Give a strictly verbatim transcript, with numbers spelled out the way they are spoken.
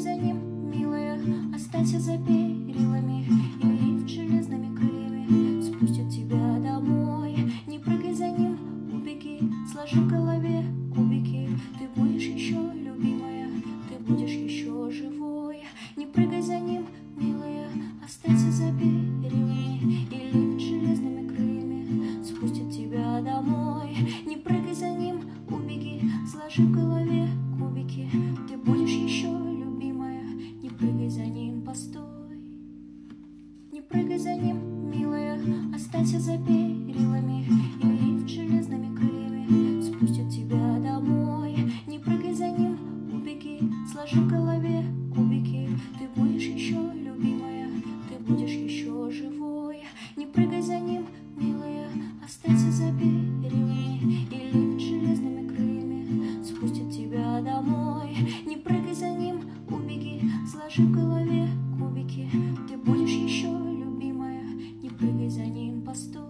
за ним, милая, останься за перилами, и лифт железными крыльями спустит тебя домой. Не прыгай за ним, убеги, сложи в голове кубики. Ты будешь еще любимая, ты будешь еще живой. Не прыгай за ним, милая, останься за перилами, и лифт железными крыльями спустит тебя домой. Не прыгай за ним, убеги, сложи в голове кубики. Ты будешь еще любимая, не прыгай за ним, постой. Не прыгай за ним, милая, останься за перилами, и лифт железными крыльями спустит тебя домой. Не прыгай за ним, убеги, сложи в голове кубики. Ты будешь еще любимая, ты будешь еще живой. Не прыгай за ним, милая, останься за перилами, и лифт железными крыльями спустит тебя домой. Не прыгай за ним, убеги, сложи в голове кубики. Ты будешь еще любимая, не прыгай за ним, постой.